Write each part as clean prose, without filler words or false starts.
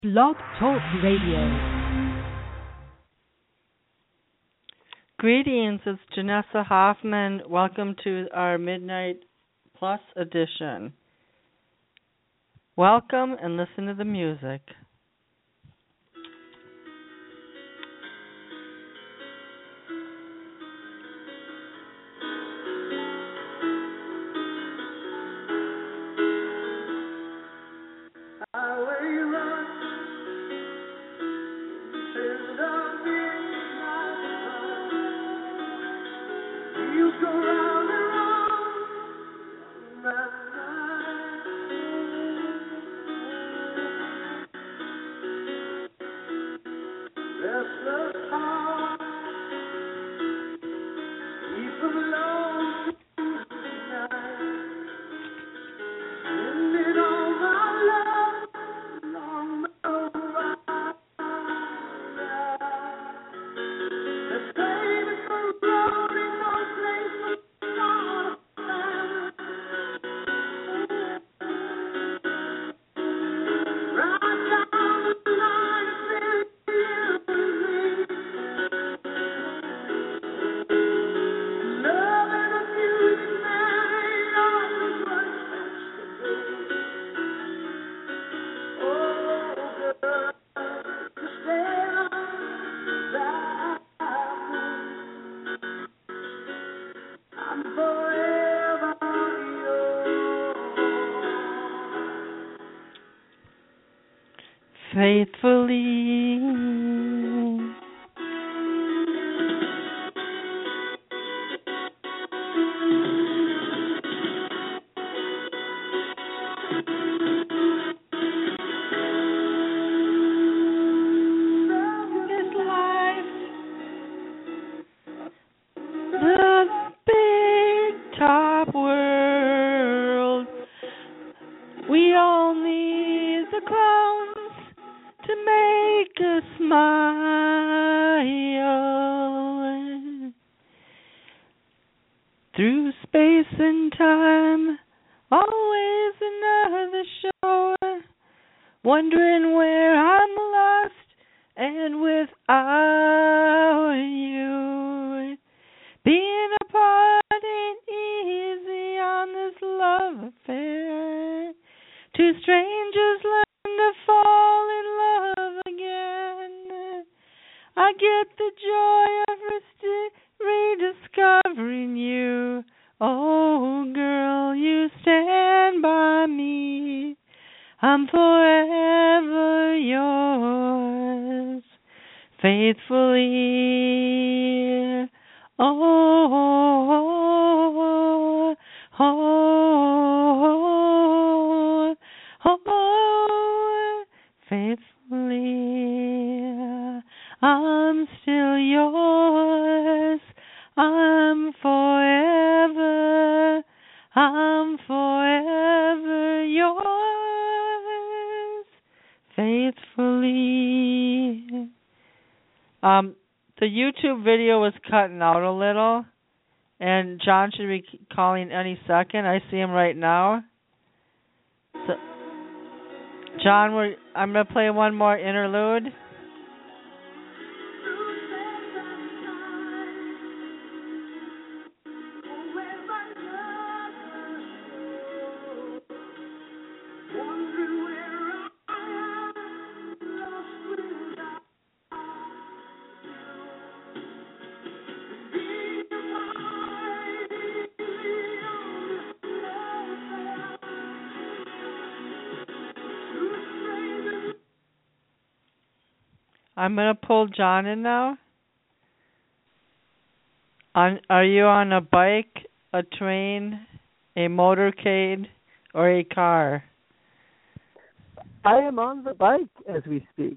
Blog Talk Radio. Greetings, it's Janessa Hoffman. Welcome to our Midnight Plus edition. Welcome and listen to the music. Faithfully. Through space and time, always another shore, wondering where I'm lost and without you. Being apart ain't easy on this love affair. Two strangers learn to fall in love again. I get the joy of rediscovering you. Oh, girl, you stand by me. I'm forever yours, faithfully. Oh, oh, oh, oh, oh, faithfully. I'm still yours. I'm forever yours, faithfully. The YouTube video was cutting out a little, and John should be calling any second. I see him right now. So, John, I'm going to play one more interlude. I'm going to pull John in now. Are you on a bike, a train, a motorcade, or a car? I am on the bike as we speak.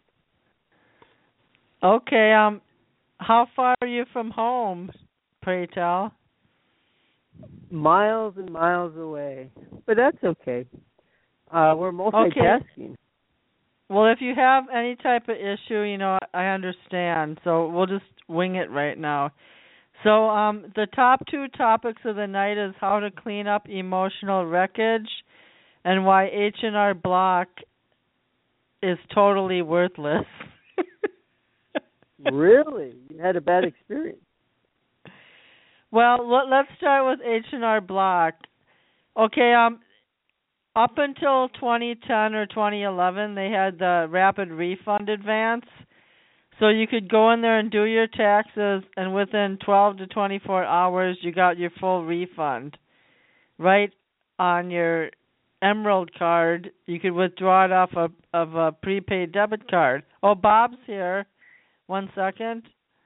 Okay, how far are you from home, pray tell? Miles and miles away. But that's okay. We're multitasking. Okay. Well, if you have any type of issue, I understand. So we'll just wing it right now. So the top two topics of the night is how to clean up emotional wreckage and why H&R Block is totally worthless. Really? You had a bad experience? Well, let's start with H&R Block. Okay, up until 2010 or 2011, they had the rapid refund advance. So you could go in there and do your taxes, and within 12 to 24 hours, you got your full refund. Right on your Emerald card, you could withdraw it off of a prepaid debit card. Oh, Bob's here. 1 second.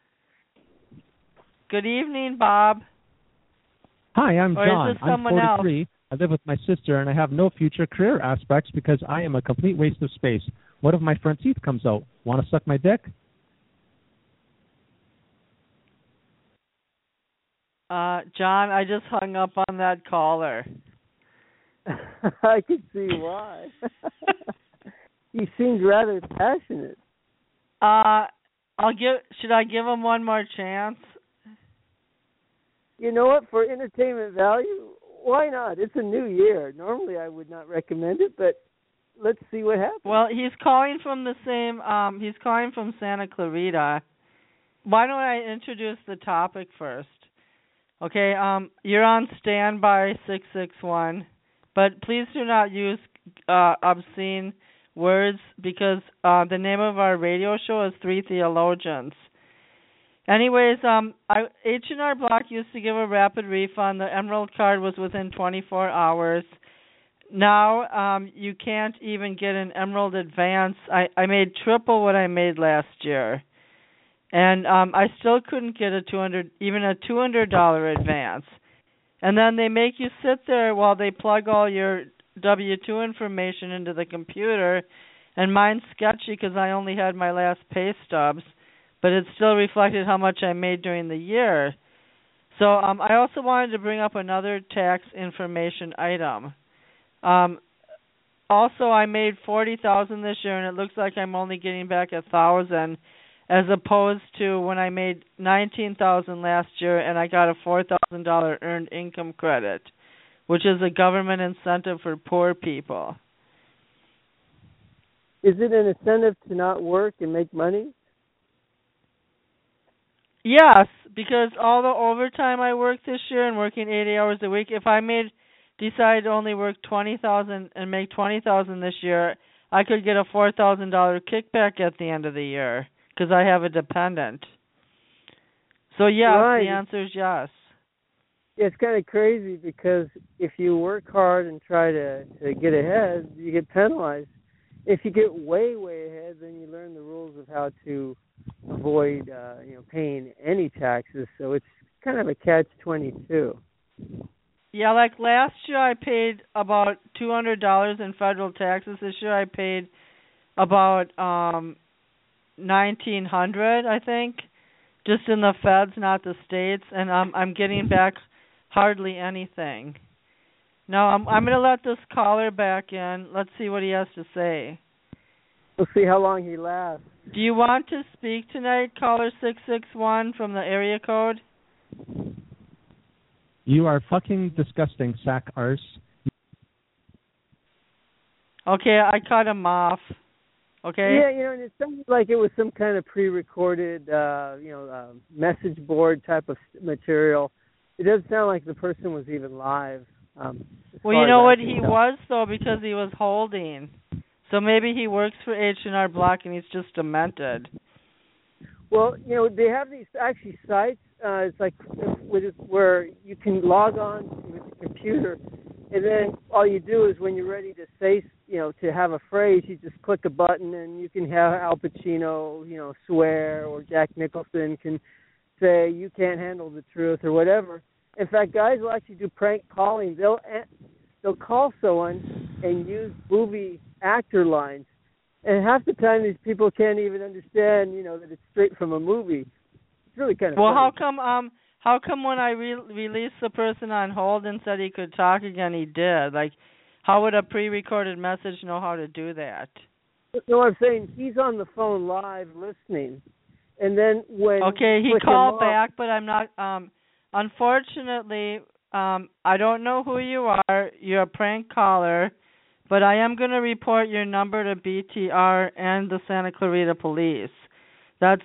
Good evening, Bob. Hi, I'm Or John. is this I'm someone 43. I live with my sister, and I have no future career aspects because I am a complete waste of space. What if my front teeth comes out? Want to suck my dick? John, I just hung up on that caller. I could see why. He seemed rather passionate. Should I give him one more chance? You know what? For entertainment value, why not? It's a new year. Normally, I would not recommend it, but let's see what happens. Well, he's calling from the same. He's calling from Santa Clarita. Why don't I introduce the topic first? Okay. You're on standby 661, but please do not use obscene words because the name of our radio show is Three Theologians. Anyways, H&R Block used to give a rapid refund. The Emerald card was within 24 hours. Now you can't even get an Emerald advance. I made triple what I made last year, and I still couldn't get even a $200 advance. And then they make you sit there while they plug all your W-2 information into the computer, and mine's sketchy because I only had my last pay stubs, but it still reflected how much I made during the year. So I also wanted to bring up another tax information item. Also, I made $40,000 this year, and it looks like I'm only getting back $1,000, as opposed to when I made $19,000 last year, and I got a $4,000 earned income credit, which is a government incentive for poor people. Is it an incentive to not work and make money? Yes, because all the overtime I worked this year and working 80 hours a week, if I decided to only work $20,000 and make $20,000 this year, I could get a $4,000 kickback at the end of the year because I have a dependent. So yes, right. The answer is yes. Yeah, it's kind of crazy because if you work hard and try to get ahead, you get penalized. If you get way ahead, then you learn the rules of how to avoid paying any taxes. So it's kind of a catch-22. Yeah, like last year I paid about $200 in federal taxes. This year I paid about $1,900, I think, just in the feds, not the states, and I'm getting back hardly anything. Now I'm going to let this caller back in. Let's see what he has to say. We'll see how long he lasts. Do you want to speak tonight, caller 661 from the area code? You are fucking disgusting, sack arse. Okay, I cut him off. Okay? Yeah, and it sounded like it was some kind of pre-recorded, message board type of material. It doesn't sound like the person was even live. Well, you know what he was, though, because he was holding. So maybe he works for H&R Block and he's just demented. Well, they have these actually sites. It's like where you can log on with the computer, and then all you do is when you're ready to say, to have a phrase, you just click a button, and you can have Al Pacino, swear, or Jack Nicholson can say you can't handle the truth or whatever. In fact, guys will actually do prank calling. They'll call someone and use movie actor lines. And half the time, these people can't even understand, that it's straight from a movie. It's really kind of funny. How come when I released the person on hold and said he could talk again, he did? Like, how would a pre-recorded message know how to do that? No, I'm saying he's on the phone live listening, and then when he called back, but I'm not. Unfortunately, I don't know who you are. You're a prank caller. but I am going to report your number to BTR and the Santa Clarita Police. That's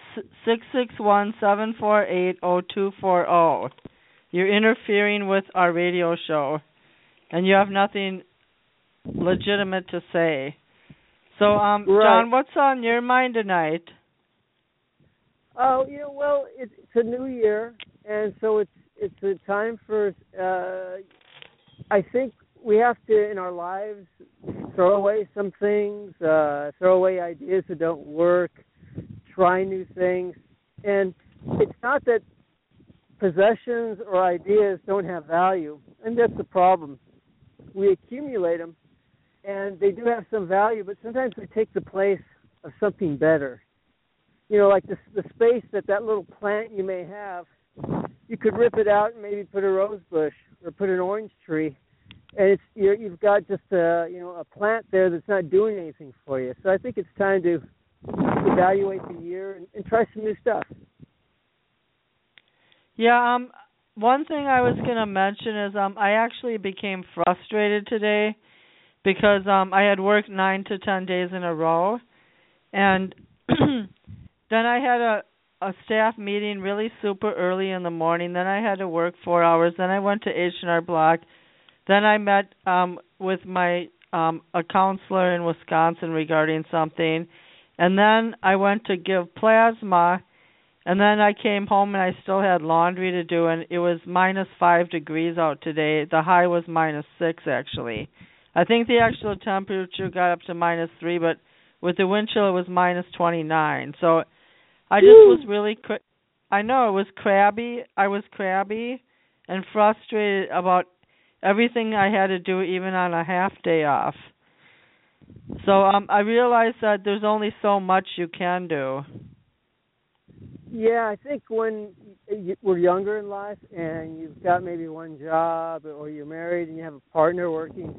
661-748-0240. You're interfering with our radio show, and you have nothing legitimate to say. So, Right. John, what's on your mind tonight? Oh, well, it's a new year, and so it's a time for. I think we have to, in our lives, throw away some things, throw away ideas that don't work, try new things, and it's not that possessions or ideas don't have value, and that's the problem. We accumulate them, and they do have some value, but sometimes they take the place of something better. Like the space that little plant you may have, you could rip it out and maybe put a rose bush or put an orange tree, and you've got just a plant there that's not doing anything for you. So I think it's time to evaluate the year and try some new stuff. Yeah, one thing I was going to mention is I actually became frustrated today because I had worked 9 to 10 days in a row, and then I had a staff meeting really super early in the morning. Then I had to work 4 hours. Then I went to H&R Block. Then I met with a counselor in Wisconsin regarding something. And then I went to give plasma. And then I came home and I still had laundry to do. And it was -5 degrees out today. The high was -6 actually. I think the actual temperature got up to -3, but with the wind chill it was -29. So I just was really, I know it was crabby. I was crabby and frustrated about everything I had to do, even on a half day off. So I realized that there's only so much you can do. Yeah, I think when we're younger in life and you've got maybe one job or you're married and you have a partner working,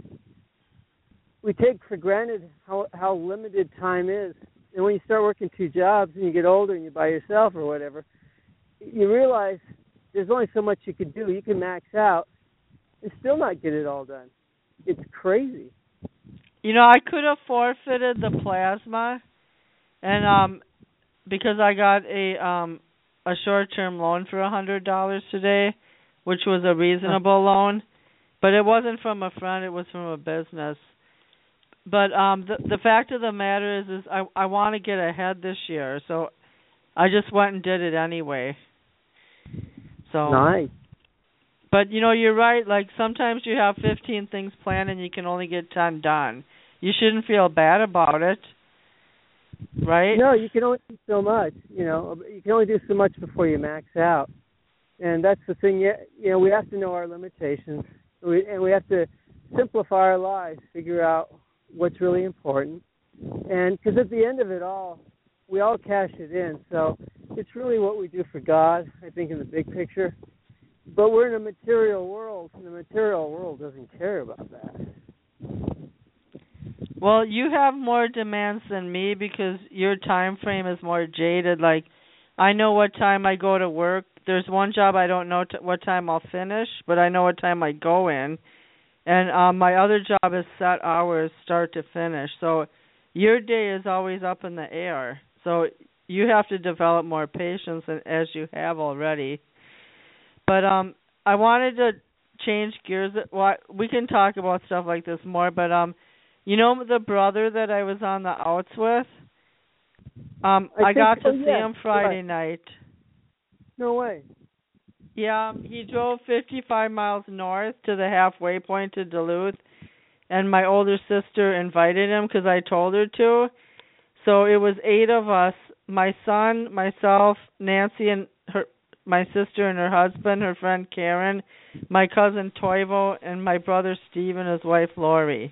we take for granted how limited time is. And when you start working 2 jobs and you get older and you're by yourself or whatever, you realize there's only so much you can do. You can max out and still not get it all done. It's crazy. I could have forfeited the plasma, and because I got a short-term loan for $100 today, which was a reasonable loan, but it wasn't from a friend; it was from a business. But the fact of the matter is I want to get ahead this year, so I just went and did it anyway. So nice. But you're right. Like sometimes you have 15 things planned and you can only get 10 done. You shouldn't feel bad about it, right? No, you can only do so much. You can only do so much before you max out, and that's the thing. We have to know our limitations, and we have to simplify our lives, figure out what's really important, and because at the end of it all, we all cash it in. So it's really what we do for God, I think, in the big picture. But we're in a material world, and the material world doesn't care about that. Well, you have more demands than me because your time frame is more jaded. Like, I know what time I go to work. There's one job I don't know what time I'll finish, but I know what time I go in. And my other job is set hours, start to finish. So your day is always up in the air. So you have to develop more patience, as you have already. But I wanted to change gears. Well, we can talk about stuff like this more, but the brother that I was on the outs with, I got to see him Friday night. No way. Yeah, he drove 55 miles north to the halfway point to Duluth, and my older sister invited him because I told her to. So it was 8 of us, my son, myself, Nancy, and my sister and her husband, her friend Karen, my cousin Toivo, and my brother Steve and his wife Lori.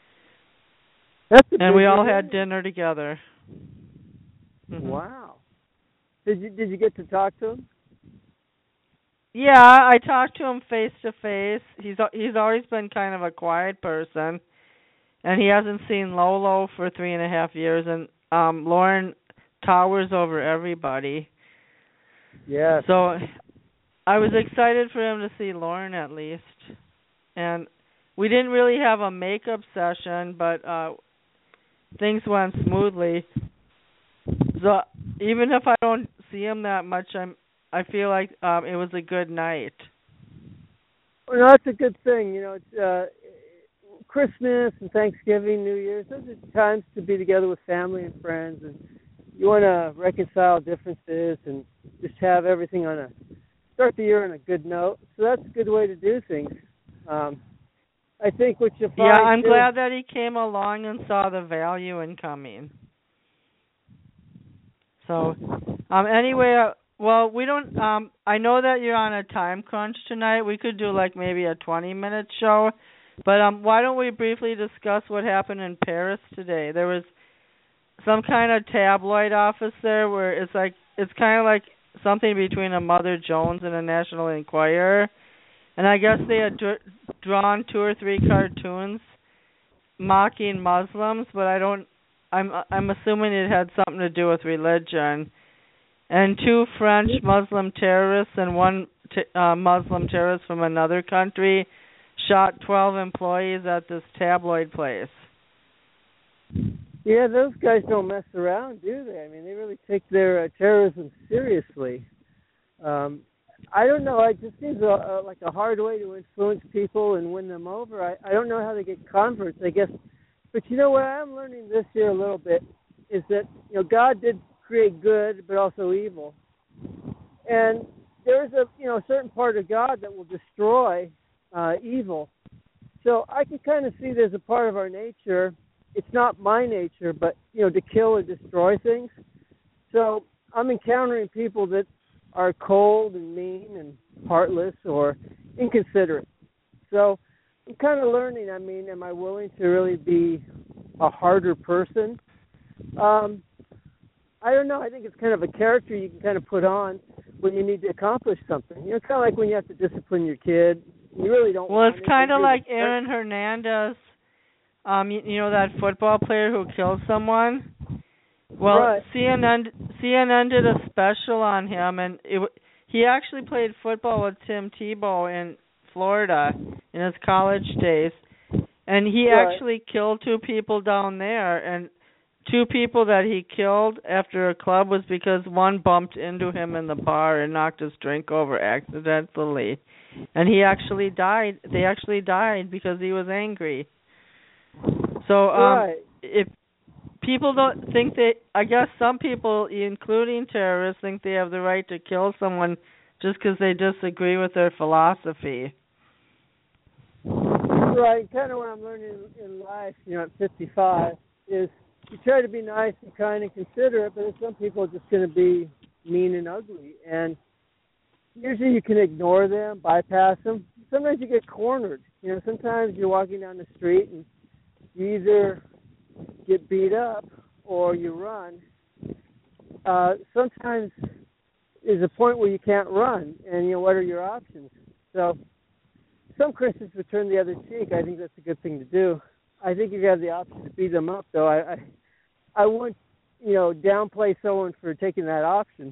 And we all had dinner together. Mm-hmm. Wow. Did you get to talk to him? Yeah, I talked to him face to face. He's always been kind of a quiet person, and he hasn't seen Lolo for 3.5 years. And Lauren towers over everybody. Yeah. So I was excited for him to see Lauren at least. And we didn't really have a makeup session, but things went smoothly. So even if I don't see him that much, I feel like it was a good night. Well, that's a good thing. It's Christmas and Thanksgiving, New Year's. Those are times to be together with family and friends, and you want to reconcile differences and just have everything start the year on a good note. So that's a good way to do things. I think what you find. Yeah, I'm glad that he came along and saw the value in coming. So, anyway, well, we don't. I know that you're on a time crunch tonight. We could do like maybe a 20-minute show, but why don't we briefly discuss what happened in Paris today? There was some kind of tabloid office there where it's kind of like something between a Mother Jones and a National Enquirer, and I guess they had drawn 2 or 3 cartoons mocking Muslims, but I'm assuming it had something to do with religion. And 2 French Muslim terrorists and 1 Muslim terrorist from another country shot 12 employees at this tabloid place. Yeah, those guys don't mess around, do they? I mean, they really take their terrorism seriously. I don't know. It just seems like a hard way to influence people and win them over. I don't know how they get converts, I guess. But what I'm learning this year a little bit is that, God did create good, but also evil. And there's a certain part of God that will destroy evil. So I can kind of see there's a part of our nature. It's not my nature, but, to kill or destroy things. So I'm encountering people that are cold and mean and heartless or inconsiderate. So I'm kind of learning, am I willing to really be a harder person? I don't know. I think it's kind of a character you can kind of put on when you need to accomplish something. Kind of like when you have to discipline your kid. You really don't want it's kind of like Aaron Hernandez, that football player who killed someone. Well, right. CNN did a special on him, and he actually played football with Tim Tebow in Florida in his college days, and he actually killed 2 people down there, and 2 people that he killed after a club was because one bumped into him in the bar and knocked his drink over accidentally, and he actually died. They actually died because he was angry. So if people don't think I guess some people, including terrorists, think they have the right to kill someone just because they disagree with their philosophy. Right. Kind of what I'm learning in life, at 55, is you try to be nice and kind and considerate, but some people are just going to be mean and ugly. And usually you can ignore them, bypass them. Sometimes you get cornered. Sometimes you're walking down the street and you either get beat up or you run. Sometimes there's a point where you can't run, and what are your options? So some Christians would turn the other cheek. I think that's a good thing to do. I think you have the option to beat them up, though. I wouldn't, downplay someone for taking that option.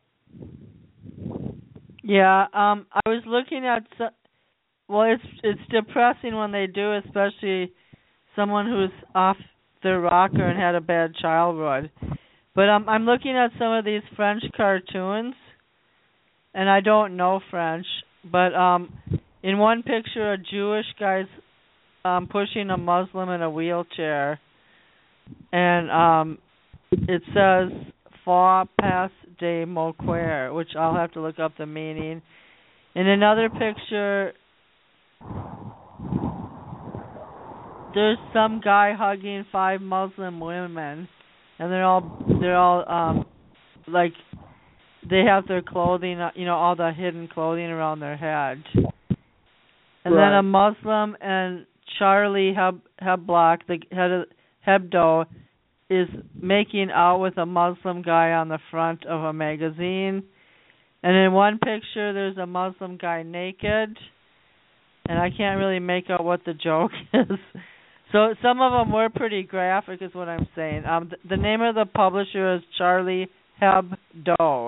Yeah, I was looking at. It's depressing when they do, especially someone who's off their rocker and had a bad childhood. But I'm looking at some of these French cartoons, and I don't know French, but in one picture, a Jewish guy's pushing a Muslim in a wheelchair, and it says "Faut pas de moquer," which I'll have to look up the meaning. In another picture, there's some guy hugging 5 Muslim women, and they're all like they have their clothing, all the hidden clothing around their head. And then a Muslim and Charlie Hebdo, the head of Hebdo, is making out with a Muslim guy on the front of a magazine. And in one picture, there's a Muslim guy naked, and I can't really make out what the joke is. So some of them were pretty graphic, is what I'm saying. The name of the publisher is Charlie Hebdo,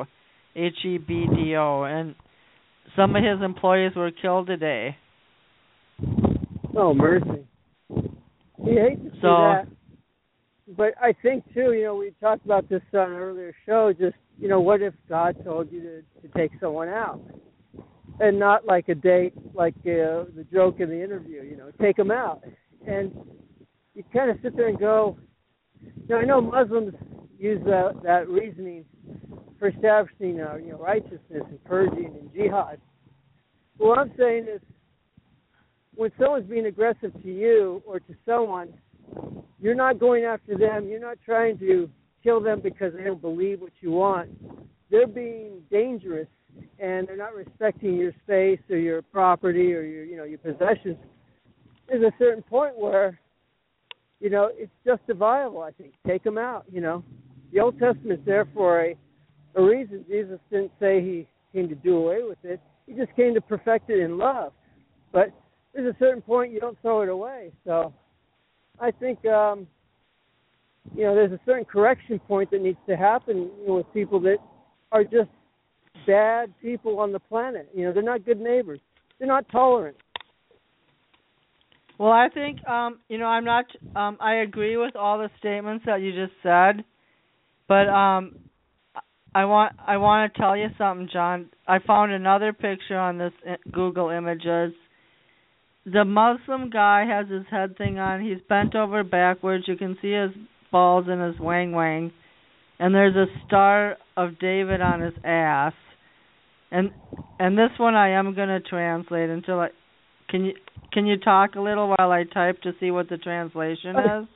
Hebdo, and some of his employees were killed today. Oh, mercy. You hate to see that. But I think, too, we talked about this on an earlier show, just, what if God told you to take someone out? And not like a date, like the joke in the interview, take them out. And you kind of sit there and go, I know Muslims use that reasoning for establishing, righteousness and purging and jihad. What I'm saying is, when someone's being aggressive to you or to someone, you're not going after them. You're not trying to kill them because they don't believe what you want. They're being dangerous, and they're not respecting your space or your property or your possessions. There's a certain point where, it's justifiable, I think. Take them out, The Old Testament's there for a reason. Jesus didn't say he came to do away with it. He just came to perfect it in love. But there's a certain point you don't throw it away. So I think, there's a certain correction point that needs to happen with people that are just bad people on the planet. They're not good neighbors. They're not tolerant. Well, I think, I'm not, I agree with all the statements that you just said, but I want to tell you something, John. I found another picture on this Google Images. The Muslim guy has his head thing on. He's bent over backwards. You can see his balls and his wang. And there's a Star of David on his ass. And this one I am going to translate until I... Can you talk a little while I type to see what the translation is?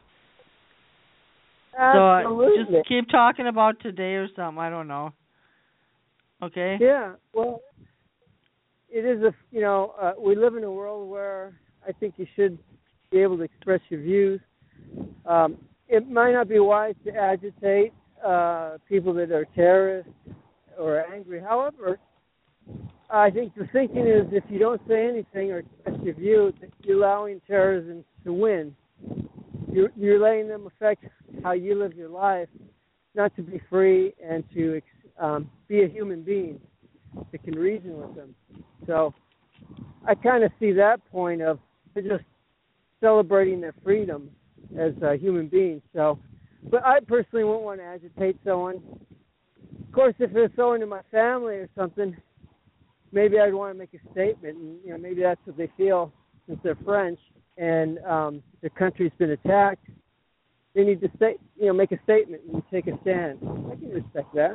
Absolutely. So just keep talking about today or something. I don't know. Okay? Yeah. Well, it is we live in a world where I think you should be able to express your views. It might not be wise to agitate people that are terrorists or angry. However, I think the thinking is if you don't say anything or express your view, you're allowing terrorism to win. You're letting them affect how you live your life, not to be free and to be a human being that can reason with them. So I kind of see that point of just celebrating their freedom as human beings. So, but I personally wouldn't want to agitate someone. Of course, if it's someone in my family or something, maybe I'd want to make a statement, and maybe that's what they feel since they're French and their country's been attacked. They need to make a statement and take a stand. I can respect that.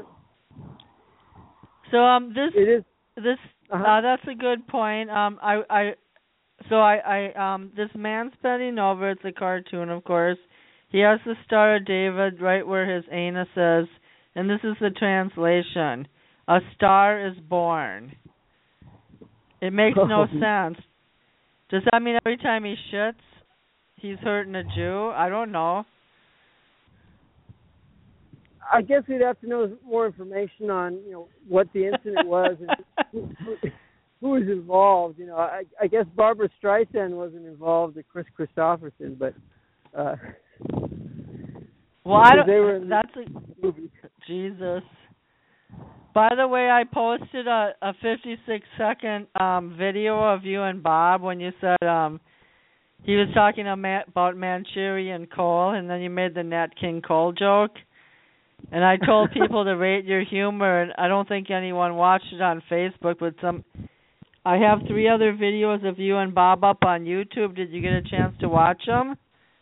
So that's a good point. This man's bending over. It's a cartoon, of course. He has the Star of David right where his anus is, and this is the translation: "A star is born." It makes no sense. Does that mean every time he shits, he's hurting a Jew? I don't know. I guess we'd have to know more information on, what the incident was and who was involved. I guess Barbara Streisand wasn't involved, or Chris Christopherson, but well, I don't. They were in that's a movie. Jesus. By the way, I posted a 56-second video of you and Bob when you said he was talking about Manchurian Cole, and then you made the Nat King Cole joke. And I told people to rate your humor, and I don't think anyone watched it on Facebook, but I have 3 other videos of you and Bob up on YouTube. Did you get a chance to watch them?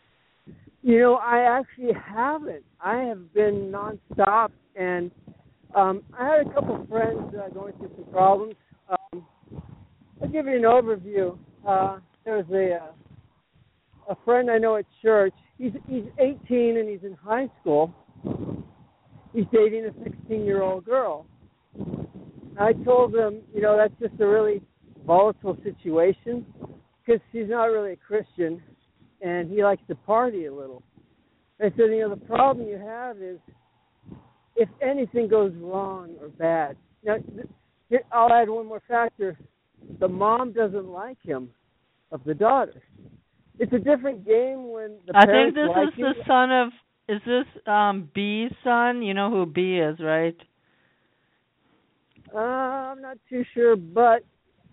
I actually haven't. I have been nonstop, and I had a couple of friends going through some problems. I'll give you an overview. There's a friend I know at church. He's 18 and he's in high school. He's dating a 16-year-old girl. I told him, that's just a really volatile situation because she's not really a Christian and he likes to party a little. I said, the problem you have is if anything goes wrong or bad. Now, I'll add one more factor. The mom doesn't like him of the daughter. It's a different game when the parents like I think this is the son of... Is this B's son? You know who B is, right? I'm not too sure, but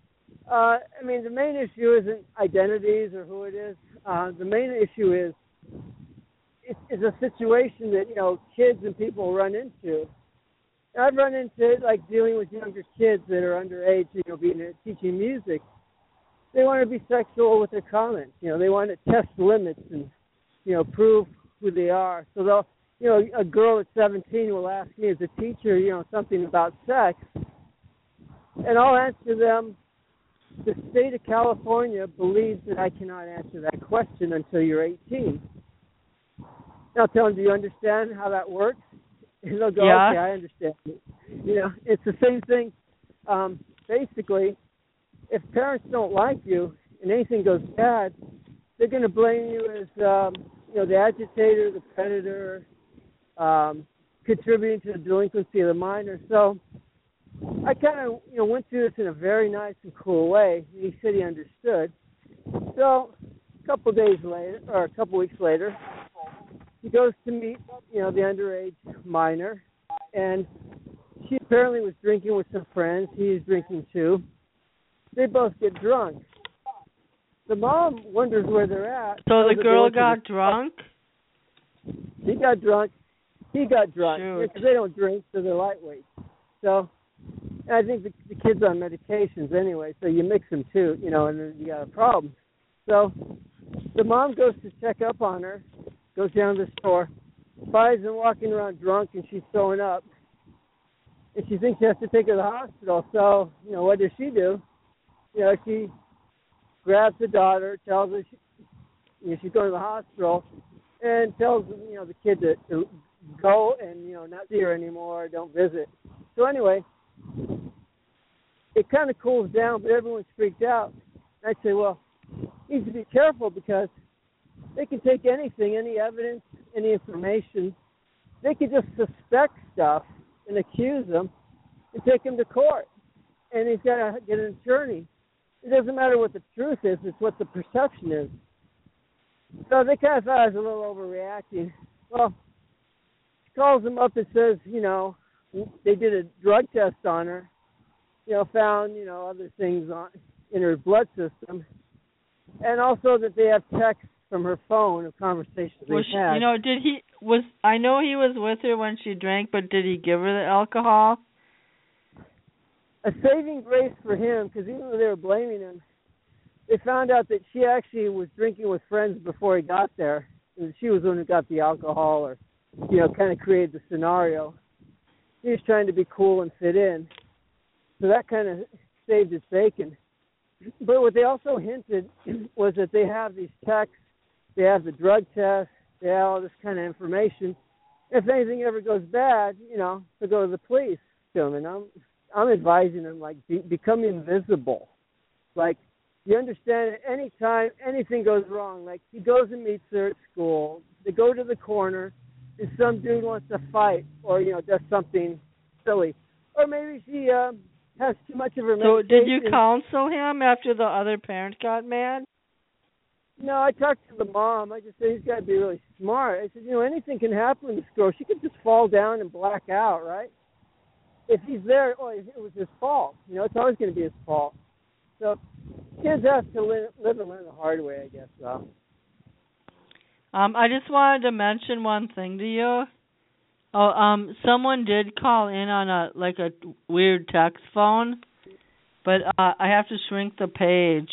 I mean, the main issue isn't identities or who it is. The main issue is it's a situation that, you know, kids and people run into. I've run into it, like, dealing with younger kids that are underage, you know, teaching music. They want to be sexual with their comments. You know, they want to test limits and, you know, prove who they are. So they'll, you know, a girl at 17 will ask me as a teacher, you know, something about sex, and I'll answer them, the state of California believes that I cannot answer that question until you're 18. I'll tell them, do you understand how that works? And they'll go, yeah. Okay, I understand. You know, it's the same thing. Basically, if parents don't like you and anything goes bad, they're going to blame you as, you know, the agitator, the predator, contributing to the delinquency of the minor. So I kind of, you know, went through this in a very nice and cool way. He said he understood. So a couple weeks later, he goes to meet, you know, the underage minor, and she apparently was drinking with some friends. He's drinking too. They both get drunk. The mom wonders where they're at. So the girl got drunk? She got drunk. He got drunk. Shoot. Because they don't drink, so they're lightweight. So I think the kid's on medications anyway, so you mix them too, you know, and then you got a problem. So the mom goes to check up on her, goes down to the store, finds them walking around drunk, and she's throwing up. And she thinks she has to take her to the hospital. So, you know, what does she do? You know, she grabs the daughter, tells her she's going to the hospital, and tells, you know, the kid to go and, you know, not see her anymore, don't visit. So anyway, it kind of cools down, but everyone's freaked out. I say, well, you need to be careful because they can take anything, any evidence, any information. They can just suspect stuff and accuse them and take him to court. And he's got to get an attorney. It doesn't matter what the truth is, it's what the perception is. So they kind of thought I was a little overreacting. Well, she calls him up and says, you know, they did a drug test on her, you know, found, you know, other things in her blood system, and also that they have texts from her phone of conversations they had. You know, I know he was with her when she drank, but did he give her the alcohol? A saving grace for him, because even though they were blaming him, they found out that she actually was drinking with friends before he got there, and she was the one who got the alcohol, or, you know, kind of created the scenario. He was trying to be cool and fit in, so that kind of saved his bacon. But what they also hinted was that they have these texts, they have the drug test, they have all this kind of information. If anything ever goes bad, you know, to go to the police to them. And I'm advising them, like, become invisible. Like, you understand, at any time anything goes wrong, like he goes and meets her at school, they go to the corner, and some dude wants to fight or, you know, does something silly. Or maybe she has too much of her medication. So did you counsel him after the other parent got mad? No, I talked to the mom. I just said he's got to be really smart. I said, you know, anything can happen in this girl. She could just fall down and black out, right? If he's there, it was his fault. You know, it's always going to be his fault. So kids have to live and learn the hard way, I guess, so. I just wanted to mention one thing to you. Someone did call in on a weird text phone, but I have to shrink the page.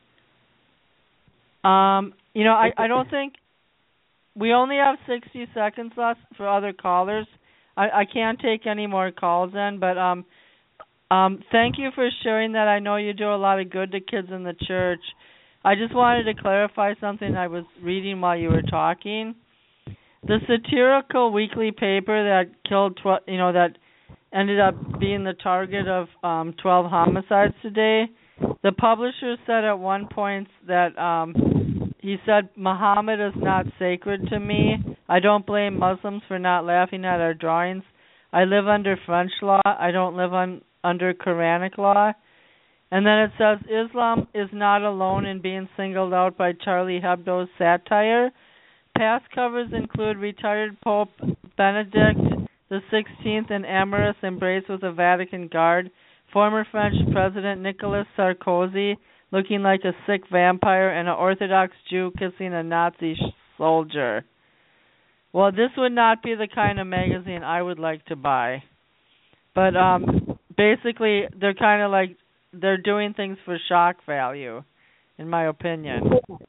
You know, I don't think we only have 60 seconds left for other callers. I can't take any more calls in, but thank you for sharing that. I know you do a lot of good to kids in the church. I just wanted to clarify something I was reading while you were talking. The satirical weekly paper that killed, that ended up being the target of 12 homicides today. The publisher said at one point that he said, Muhammad is not sacred to me. I don't blame Muslims for not laughing at our drawings. I live under French law. I don't live under Quranic law. And then it says, Islam is not alone in being singled out by Charlie Hebdo's satire. Past covers include retired Pope Benedict XVI and amorous embrace with a Vatican guard former French President Nicolas Sarkozy looking like a sick vampire, and an Orthodox Jew kissing a Nazi soldier. Well, this would not be the kind of magazine I would like to buy. But basically, they're kind of like, they're doing things for shock value, in my opinion.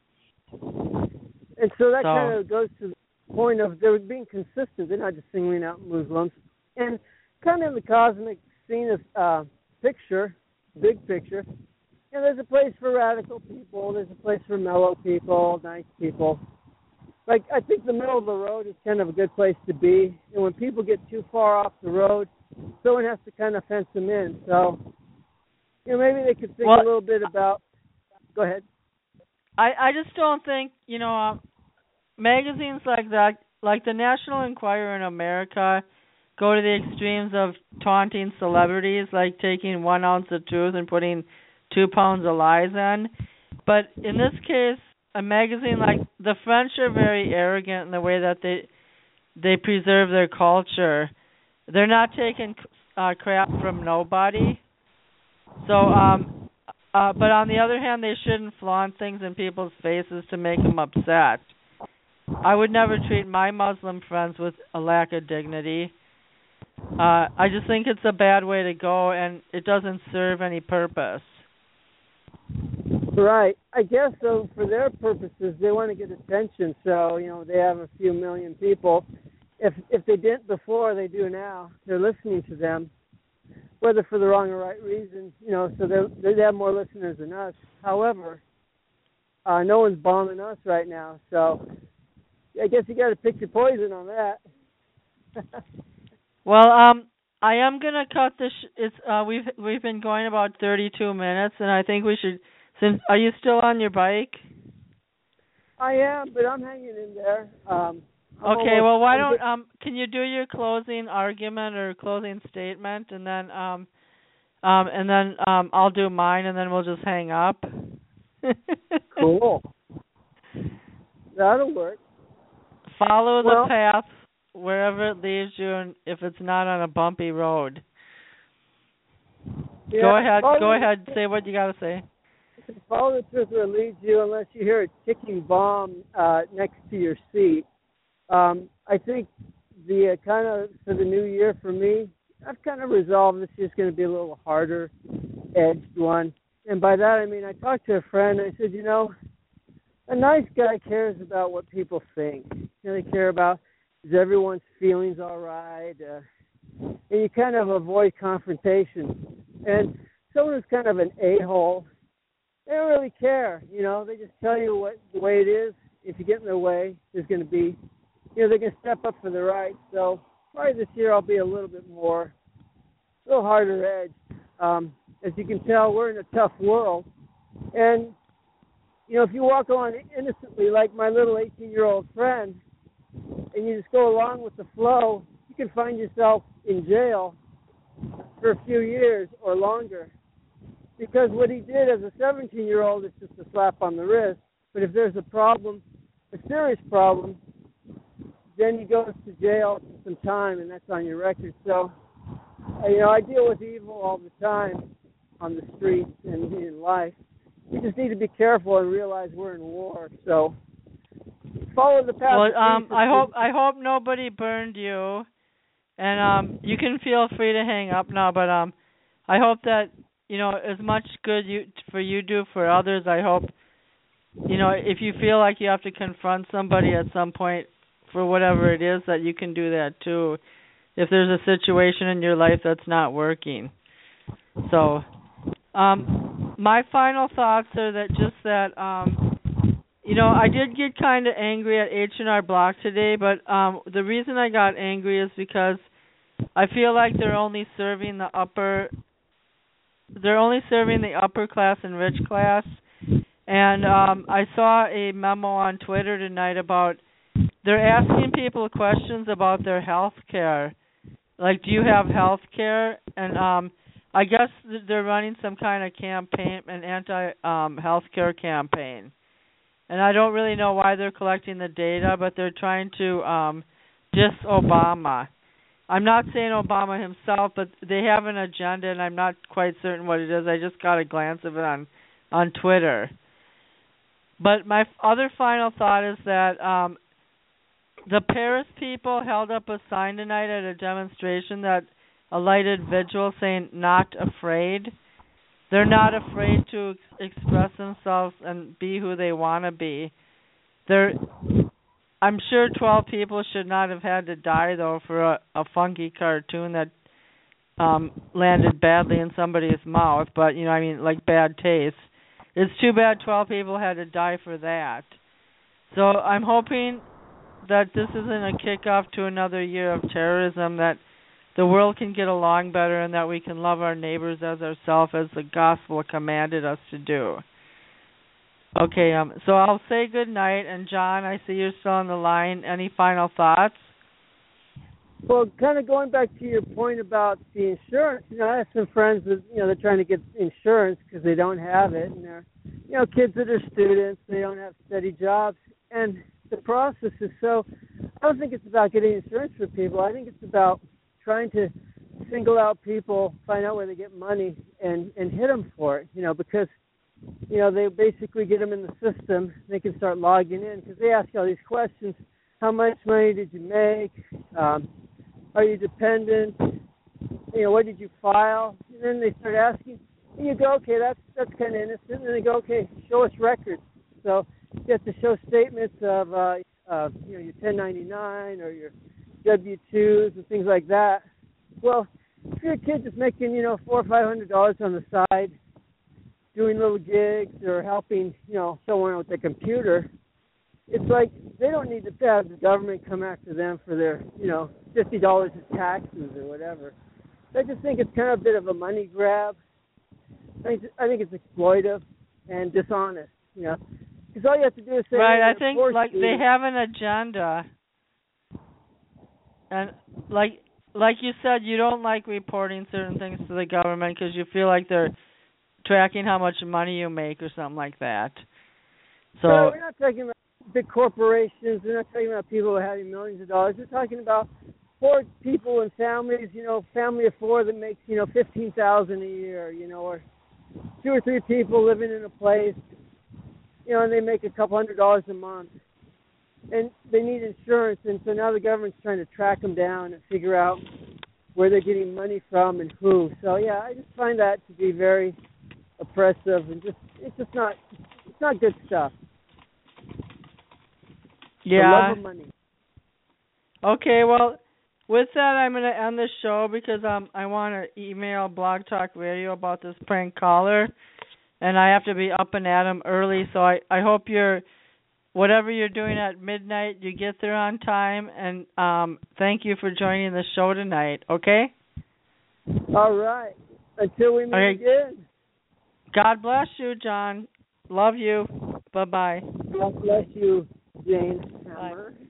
And so that kind of goes to the point of they're being consistent. They're not just singling out Muslims. And kind of in the cosmic scene of picture, big picture, there's a place for radical people. There's a place for mellow people, nice people. Like, I think the middle of the road is kind of a good place to be. And when people get too far off the road, someone has to kind of fence them in. So, maybe they could think a little bit about... Go ahead. I just don't think, magazines like that, like the National Enquirer in America, go to the extremes of taunting celebrities, like taking 1 ounce of truth and putting 2 pounds of lies in. But in this case, a magazine like the French are very arrogant in the way that they preserve their culture. They're not taking crap from nobody. So, but on the other hand, they shouldn't flaunt things in people's faces to make them upset. I would never treat my Muslim friends with a lack of dignity. I just think it's a bad way to go, and it doesn't serve any purpose. Right. I guess, so for their purposes, they want to get attention. So, they have a few million people. If they didn't before, they do now. They're listening to them, whether for the wrong or right reason, so they have more listeners than us. However, no one's bombing us right now. So I guess you got to pick your poison on that. Well, I am gonna cut this. We've been going about 32 minutes, and I think we should. Are you still on your bike? I am, but I'm hanging in there. Okay. Well, why don't can you do your closing argument or closing statement, and then I'll do mine, and then we'll just hang up. Cool. That'll work. Follow the path wherever it leads you, and if it's not on a bumpy road. Yeah, Go ahead. Say what you got to say. Follow the truth where it leads you, unless you hear a ticking bomb next to your seat. I think the kind of for the new year for me, I've kind of resolved this year's going to be a little harder edged one. And by that I mean I talked to a friend and I said, a nice guy cares about what people think. They care about, is everyone's feelings all right? And you kind of avoid confrontation. And someone who's kind of an a-hole, they don't really care. They just tell you the way it is. If you get in their way, there's going to be, they're going to step up for the right. So probably this year I'll be a little harder edged. As you can tell, we're in a tough world. And, if you walk on innocently like my little 18-year-old friend, and you just go along with the flow, you can find yourself in jail for a few years or longer. Because what he did as a 17-year-old is just a slap on the wrist. But if there's a problem, a serious problem, then he goes to jail for some time, and that's on your record. So, I deal with evil all the time on the streets and in life. We just need to be careful and realize we're in war. So, follow the path. Well, I hope nobody burned you, and you can feel free to hang up now. But I hope that as much good for you do for others. I hope if you feel like you have to confront somebody at some point for whatever it is, that you can do that too. If there's a situation in your life that's not working. So, my final thoughts are that I did get kind of angry at H&R Block today, but the reason I got angry is because I feel like they're only serving the upper class and rich class. And I saw a memo on Twitter tonight about they're asking people questions about their health care. Like, do you have health care? And I guess they're running some kind of campaign, an anti-health care campaign. And I don't really know why they're collecting the data, but they're trying to diss Obama. I'm not saying Obama himself, but they have an agenda, and I'm not quite certain what it is. I just got a glance of it on Twitter. But my other final thought is that the Paris people held up a sign tonight at a demonstration that a lighted vigil saying "Not afraid." They're not afraid to express themselves and be who they want to be. I'm sure 12 people should not have had to die, though, for a funky cartoon that landed badly in somebody's mouth. But, you know, I mean, like bad taste. It's too bad 12 people had to die for that. So I'm hoping that this isn't a kickoff to another year of terrorism, that the world can get along better, and that we can love our neighbors as ourselves, as the gospel commanded us to do. Okay, so I'll say good night, and John, I see you're still on the line. Any final thoughts? Well, kind of going back to your point about the insurance, you know, I have some friends that, you know, they're trying to get insurance because they don't have it, and they're, you know, kids that are students, they don't have steady jobs, and the process is so, I don't think it's about getting insurance for people. I think it's about trying to single out people, find out where they get money, and hit them for it, you know, because, you know, they basically get them in the system. They can start logging in because they ask all these questions. How much money did you make? Are you dependent? You know, what did you file? And then they start asking, and you go, okay, that's kind of innocent. And then they go, okay, show us records. So you have to show statements of, you know, your 1099 or your W-2s and things like that. Well, if your kid is making, you know, $400 or $500 on the side, doing little gigs or helping, you know, someone with a computer, it's like they don't need to have the government come after them for their, you know, $50 in taxes or whatever. I just think it's kind of a bit of a money grab. I think it's exploitive and dishonest, you know, because all you have to do is say, right. I think like they have an agenda, and like you said, you don't like reporting certain things to the government because you feel like they're tracking how much money you make or something like that. So no, we're not talking about big corporations. We're not talking about people having millions of dollars. We're talking about poor people and families, you know, family of four that makes, you know, $15,000 a year, you know, or 2 or 3 people living in a place, you know, and they make a couple $100 a month. And they need insurance, and so now the government's trying to track them down and figure out where they're getting money from and who. So, yeah, I just find that to be very oppressive, and it's not good stuff. Yeah. The love of money. Okay, well, with that, I'm going to end the show because I want to email Blog Talk Radio about this prank caller, and I have to be up and at 'em early, so I hope whatever you're doing at midnight, you get there on time, and thank you for joining the show tonight, okay? All right. Until we meet again. God bless you, John. Love you. Bye-bye. God bless you, Jane Hammer. Bye.